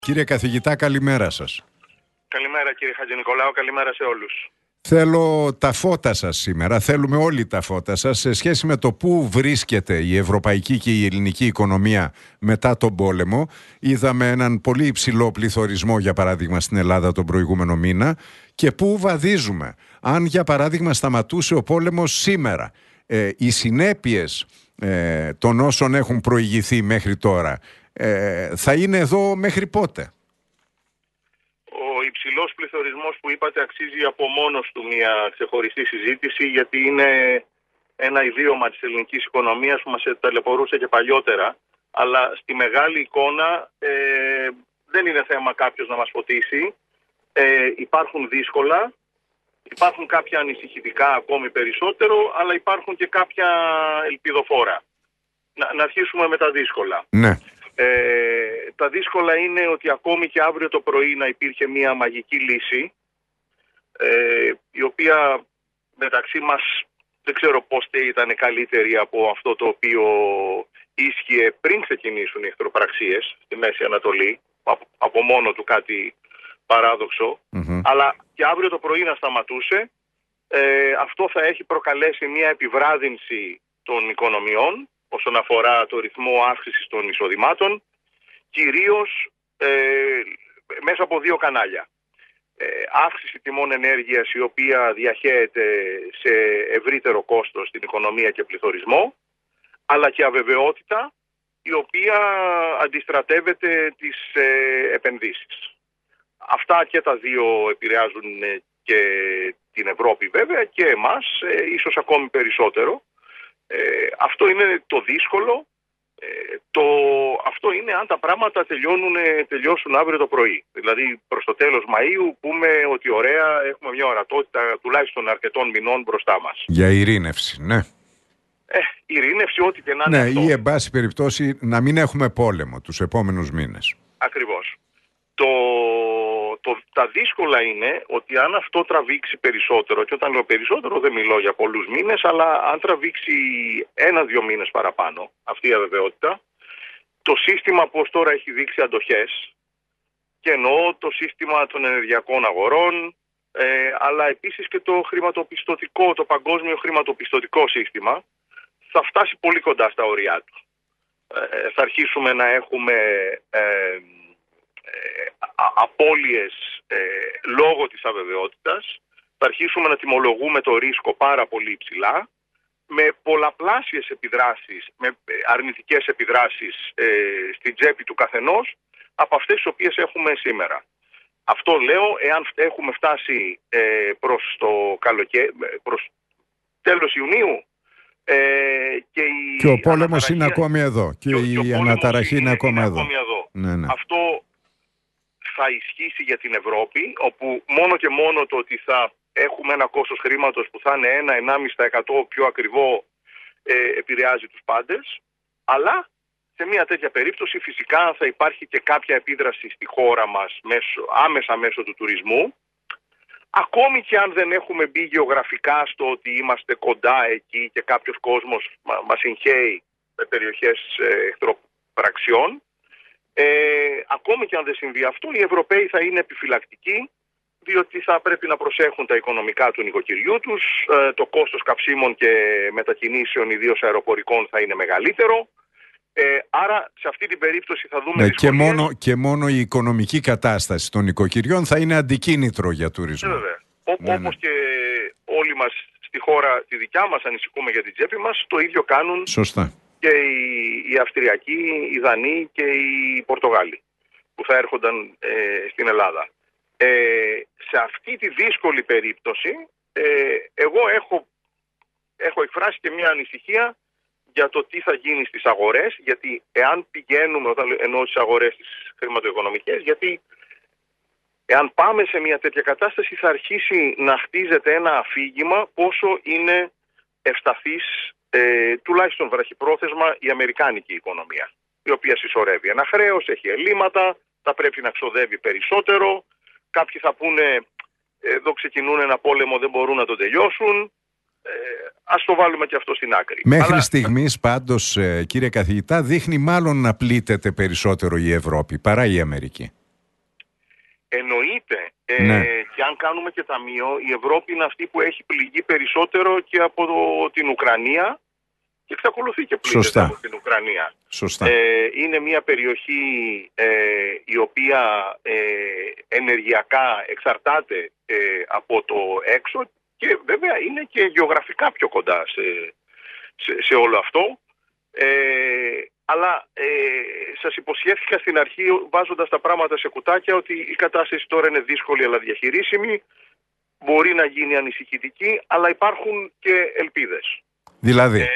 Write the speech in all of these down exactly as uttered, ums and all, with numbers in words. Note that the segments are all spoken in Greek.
Κύριε καθηγητά, καλημέρα σας. Καλημέρα κύριε Χατζηνικολάου, καλημέρα σε όλους. Θέλω τα φώτα σας σήμερα, θέλουμε όλοι τα φώτα σας σε σχέση με το πού βρίσκεται η ευρωπαϊκή και η ελληνική οικονομία μετά τον πόλεμο. Είδαμε έναν πολύ υψηλό πληθωρισμό, για παράδειγμα, στην Ελλάδα τον προηγούμενο μήνα, και πού βαδίζουμε. Αν, για παράδειγμα, σταματούσε ο πόλεμος σήμερα, ε, οι συνέπειες ε, των όσων έχουν προηγηθεί μέχρι τώρα ε, θα είναι εδώ μέχρι πότε? Ο υψηλός πληθωρισμός που είπατε αξίζει από μόνος του μια ξεχωριστή συζήτηση, γιατί είναι ένα ιδίωμα της ελληνικής οικονομίας που μας ταλαιπωρούσε και παλιότερα, αλλά στη μεγάλη εικόνα ε, δεν είναι θέμα κάποιος να μας φωτίσει. Ε, υπάρχουν δύσκολα, υπάρχουν κάποια ανησυχητικά ακόμη περισσότερο, αλλά υπάρχουν και κάποια ελπιδοφόρα. Να, να αρχίσουμε με τα δύσκολα. Ναι. Ε, τα δύσκολα είναι ότι ακόμη και αύριο το πρωί να υπήρχε μια μαγική λύση, ε, η οποία μεταξύ μας δεν ξέρω πώς ήταν καλύτερη από αυτό το οποίο ίσχυε πριν ξεκινήσουν οι εχθροπραξίες στη Μέση Ανατολή, από, από μόνο του κάτι παράδοξο, mm-hmm. αλλά και αύριο το πρωί να σταματούσε, ε, αυτό θα έχει προκαλέσει μια επιβράδυνση των οικονομιών όσον αφορά το ρυθμό αύξησης των εισοδημάτων, κυρίως ε, μέσα από δύο κανάλια. Ε, αύξηση τιμών ενέργειας, η οποία διαχέεται σε ευρύτερο κόστος στην οικονομία και πληθωρισμό, αλλά και αβεβαιότητα, η οποία αντιστρατεύεται τις ε, επενδύσεις. Αυτά και τα δύο επηρεάζουν ε, και την Ευρώπη βέβαια και εμάς, ε, ίσως ακόμη περισσότερο. Ε, αυτό είναι το δύσκολο. Ε, το, αυτό είναι αν τα πράγματα τελειώνουν, τελειώσουν αύριο το πρωί. Δηλαδή προς το τέλος Μαΐου πούμε ότι ωραία, έχουμε μια ορατότητα τουλάχιστον αρκετών μηνών μπροστά μας. Για ειρήνευση, ναι. Ε, ειρήνευση, ό,τι και να είναι ναι, αυτό. Ή εν πάση περιπτώσει να μην έχουμε πόλεμο τους επόμενους μήνες. Ακριβώς. Το, το, τα δύσκολα είναι ότι αν αυτό τραβήξει περισσότερο, και όταν λέω περισσότερο δεν μιλώ για πολλούς μήνες, αλλά αν τραβήξει ένα-δύο μήνες παραπάνω αυτή η αβεβαιότητα, το σύστημα που ως τώρα έχει δείξει αντοχές, και εννοώ το σύστημα των ενεργειακών αγορών, ε, αλλά επίσης και το χρηματοπιστωτικό, το παγκόσμιο χρηματοπιστωτικό σύστημα, θα φτάσει πολύ κοντά στα ωριά του. Ε, θα αρχίσουμε να έχουμε Ε, απώλειες ε, λόγω της αβεβαιότητας, θα αρχίσουμε να τιμολογούμε το ρίσκο πάρα πολύ υψηλά, με πολλαπλάσιες επιδράσεις, με αρνητικές επιδράσεις ε, στην τσέπη του καθενός από αυτές τις οποίες έχουμε σήμερα. Αυτό λέω εάν έχουμε φτάσει ε, προς το καλοκαίρι, προς τέλος Ιουνίου, ε, και, η και ο πόλεμος είναι ακόμη εδώ και, και η αναταραχή είναι, είναι ακόμα εδώ. εδώ. Ναι, ναι. Αυτό θα ισχύσει για την Ευρώπη, όπου μόνο και μόνο το ότι θα έχουμε ένα κόστος χρήματος που θα είναι ένα με ένα κόμμα πέντε τοις εκατό πιο ακριβό ε, επηρεάζει τους πάντες, αλλά σε μια τέτοια περίπτωση φυσικά θα υπάρχει και κάποια επίδραση στη χώρα μας μέσω, άμεσα μέσω του τουρισμού, ακόμη και αν δεν έχουμε μπει γεωγραφικά στο ότι είμαστε κοντά εκεί και κάποιος κόσμος μα, μας συγχαίει με περιοχές ε, εχθροπραξιών. Ε, ακόμη και αν δεν συμβεί αυτό, οι Ευρωπαίοι θα είναι επιφυλακτικοί, διότι θα πρέπει να προσέχουν τα οικονομικά του νοικοκυριού τους, ε, το κόστος καυσίμων και μετακινήσεων, ιδίως αεροπορικών, θα είναι μεγαλύτερο. Ε, άρα σε αυτή την περίπτωση θα δούμε ναι, δυσκολίες. Και μόνο, και μόνο η οικονομική κατάσταση των νοικοκυριών θα είναι αντικίνητρο για τουρισμό. Βέβαια. Ό, ναι, όπως ναι. και όλοι μας στη χώρα τη δικιά μας ανησυχούμε για την τσέπη μας, το ίδιο κάνουν. Σωστά. Και οι, οι Αυστριακοί, οι Δανείοι και οι Πορτογάλοι που θα έρχονταν ε, στην Ελλάδα. Ε, σε αυτή τη δύσκολη περίπτωση ε, εγώ έχω, έχω εκφράσει και μια ανησυχία για το τι θα γίνει στις αγορές, γιατί εάν πηγαίνουμε, όταν εννοώ τις αγορές τις χρηματοοικονομικές, γιατί εάν πάμε σε μια τέτοια κατάσταση θα αρχίσει να χτίζεται ένα αφήγημα πόσο είναι ευσταθής, Ε, τουλάχιστον βραχυπρόθεσμα, η αμερικάνικη οικονομία, η οποία συσσωρεύει ένα χρέος, έχει ελλείμματα, θα πρέπει να ξοδεύει περισσότερο. Κάποιοι θα πούνε εδώ ξεκινούν ένα πόλεμο, δεν μπορούν να τον τελειώσουν. Ε, ας το βάλουμε και αυτό στην άκρη. Μέχρι Αλλά... στιγμής πάντως, κύριε καθηγητά, δείχνει μάλλον να πλήττεται περισσότερο η Ευρώπη παρά η Αμερική. Εννοείται. Ε, Ναι. και αν κάνουμε και ταμείο, η Ευρώπη είναι αυτή που έχει πληγεί περισσότερο και από το, την Ουκρανία και εξακολουθεί και πλήγεται Σωστά. από την Ουκρανία. Σωστά. Ε, είναι μια περιοχή ε, η οποία ε, ενεργειακά εξαρτάται ε, από το έξω και βέβαια είναι και γεωγραφικά πιο κοντά σε, σε, σε όλο αυτό. Ε, αλλά ε, σας υποσχέθηκα στην αρχή, βάζοντας τα πράγματα σε κουτάκια, ότι η κατάσταση τώρα είναι δύσκολη αλλά διαχειρίσιμη, μπορεί να γίνει ανησυχητική, αλλά υπάρχουν και ελπίδες. Δηλαδή. Ε,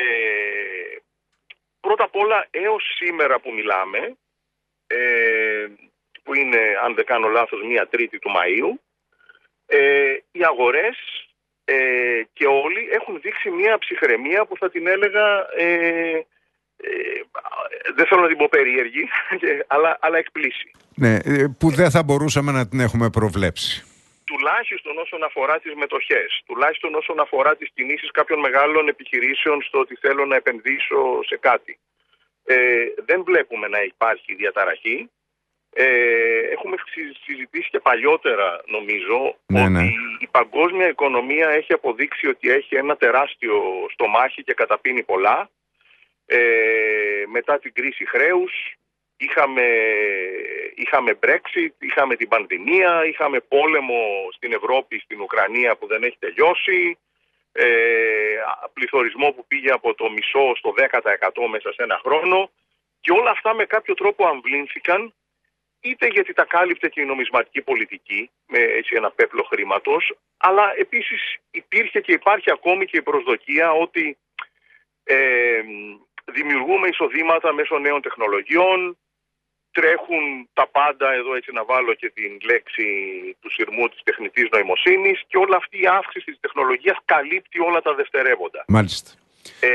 πρώτα απ' όλα, έως σήμερα που μιλάμε, ε, που είναι, αν δεν κάνω λάθος, μία Τρίτη του Μαΐου, ε, οι αγορές ε, και όλοι έχουν δείξει μία ψυχραιμία που θα την έλεγα, ε, ε, δεν θέλω να την πω περίεργη, αλλά, αλλά εκπλήσει. Ναι, που δεν θα μπορούσαμε να την έχουμε προβλέψει. Τουλάχιστον όσον αφορά τις μετοχές, τουλάχιστον όσον αφορά τις κινήσεις κάποιων μεγάλων επιχειρήσεων στο ότι θέλω να επενδύσω σε κάτι. Ε, δεν βλέπουμε να υπάρχει διαταραχή. Ε, έχουμε συζητήσει και παλιότερα, νομίζω, ναι, ότι ναι. η παγκόσμια οικονομία έχει αποδείξει ότι έχει ένα τεράστιο στομάχι και καταπίνει πολλά. Ε, μετά την κρίση χρέους, είχαμε, είχαμε Brexit, είχαμε την πανδημία, είχαμε πόλεμο στην Ευρώπη, στην Ουκρανία που δεν έχει τελειώσει, ε, πληθωρισμό που πήγε από το μισό στο δέκα τοις εκατό μέσα σε ένα χρόνο και όλα αυτά με κάποιο τρόπο αμβλήνθηκαν, είτε γιατί τα κάλυπτε και η νομισματική πολιτική με έτσι ένα πέπλο χρήματος, αλλά επίσης υπήρχε και υπάρχει ακόμη και η προσδοκία ότι ε, δημιουργούμε εισοδήματα μέσω νέων τεχνολογιών, τρέχουν τα πάντα, εδώ έτσι να βάλω και την λέξη του σειρμού της τεχνητής νοημοσύνης, και όλη αυτή η αύξηση της τεχνολογίας καλύπτει όλα τα δευτερεύοντα. Μάλιστα. Ε,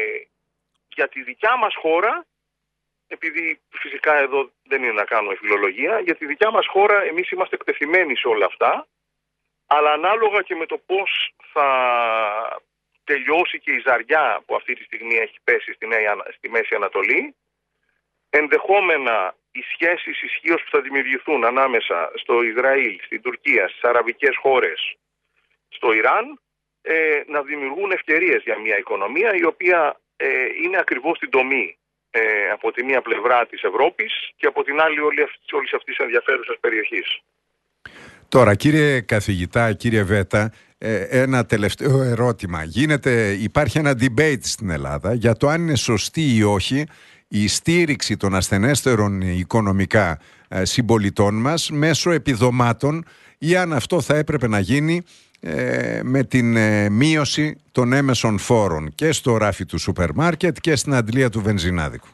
για τη δικιά μας χώρα, επειδή φυσικά εδώ δεν είναι να κάνω φιλολογία, για τη δικιά μας χώρα εμείς είμαστε εκτεθειμένοι σε όλα αυτά, αλλά ανάλογα και με το πώς θα τελειώσει και η ζαριά που αυτή τη στιγμή έχει πέσει στη, Νέα, στη Μέση Ανατολή, ενδεχόμενα οι σχέσεις ισχύως που θα δημιουργηθούν ανάμεσα στο Ισραήλ, στην Τουρκία, στις αραβικές χώρες, στο Ιράν, ε, να δημιουργούν ευκαιρίες για μια οικονομία η οποία ε, είναι ακριβώς στην τομή ε, από τη μία πλευρά της Ευρώπης και από την άλλη όλη αυτή, όλης αυτής της ενδιαφέρουσας περιοχής. Τώρα, κύριε καθηγητά, κύριε Βέτα, ε, ένα τελευταίο ερώτημα. Γίνεται, υπάρχει ένα debate στην Ελλάδα για το αν είναι σωστή ή όχι η στήριξη των ασθενέστερων οικονομικά ε, συμπολιτών μας μέσω επιδομάτων, ή αν αυτό θα έπρεπε να γίνει ε, με την ε, μείωση των έμεσων φόρων και στο ράφι του σούπερ μάρκετ και στην αντλία του βενζινάδικου.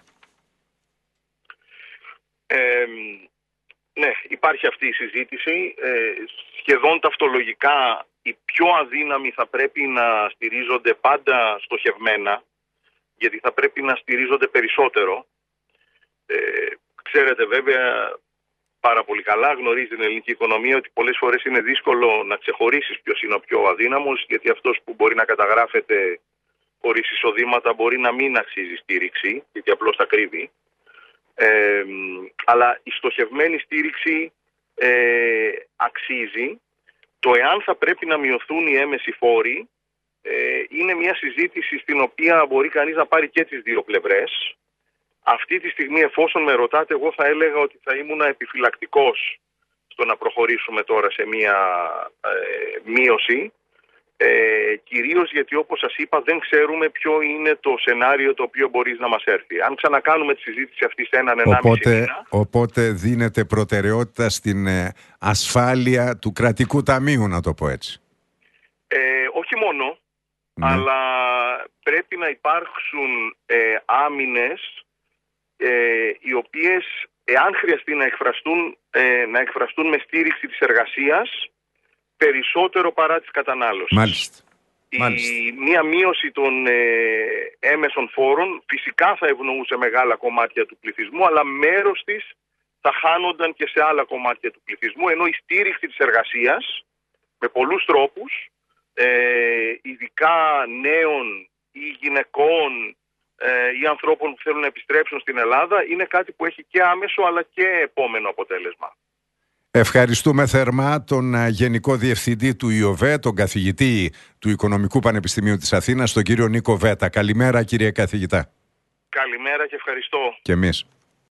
Ε, ναι, υπάρχει αυτή η συζήτηση. Ε, σχεδόν ταυτολογικά οι πιο αδύναμοι θα πρέπει να στηρίζονται πάντα στοχευμένα, γιατί θα πρέπει να στηρίζονται περισσότερο. Ε, ξέρετε βέβαια πάρα πολύ καλά, γνωρίζει την ελληνική οικονομία, ότι πολλές φορές είναι δύσκολο να ξεχωρίσεις ποιος είναι ο πιο αδύναμος, γιατί αυτός που μπορεί να καταγράφεται χωρίς εισοδήματα μπορεί να μην αξίζει στήριξη, γιατί απλώς τα κρύβει. Ε, αλλά η στοχευμένη στήριξη ε, αξίζει. Το εάν θα πρέπει να μειωθούν οι έμεσοι φόροι ε, είναι μια συζήτηση στην οποία μπορεί κανείς να πάρει και τις δύο πλευρές. Αυτή τη στιγμή, εφόσον με ρωτάτε, εγώ θα έλεγα ότι θα ήμουν επιφυλακτικός στο να προχωρήσουμε τώρα σε μια ε, μείωση. Ε, κυρίως γιατί, όπως σας είπα, δεν ξέρουμε ποιο είναι το σενάριο το οποίο μπορεί να μας έρθει. Αν ξανακάνουμε τη συζήτηση αυτή σε έναν ενάμιση μήνα... Οπότε δίνεται προτεραιότητα στην ε, ασφάλεια του κρατικού ταμείου, να το πω έτσι. Ε, όχι μόνο, ναι. αλλά πρέπει να υπάρξουν ε, άμυνες ε, οι οποίες, εάν χρειαστεί να εκφραστούν, ε, να εκφραστούν με στήριξη της εργασίας, περισσότερο παρά της κατανάλωσης. Μάλιστα. Η, Μάλιστα. Μία μείωση των ε, έμεσων φόρων φυσικά θα ευνοούσε μεγάλα κομμάτια του πληθυσμού, αλλά μέρος της θα χάνονταν και σε άλλα κομμάτια του πληθυσμού, ενώ η στήριξη της εργασίας με πολλούς τρόπους, ε, ειδικά νέων ή γυναικών ε, ή ανθρώπων που θέλουν να επιστρέψουν στην Ελλάδα, είναι κάτι που έχει και άμεσο αλλά και επόμενο αποτέλεσμα. Ευχαριστούμε θερμά τον Γενικό Διευθυντή του ΙΟΒΕ, τον καθηγητή του Οικονομικού Πανεπιστημίου της Αθήνας, τον κύριο Νίκο Βέτα. Καλημέρα, κύριε καθηγητά. Καλημέρα και ευχαριστώ. Και εμείς.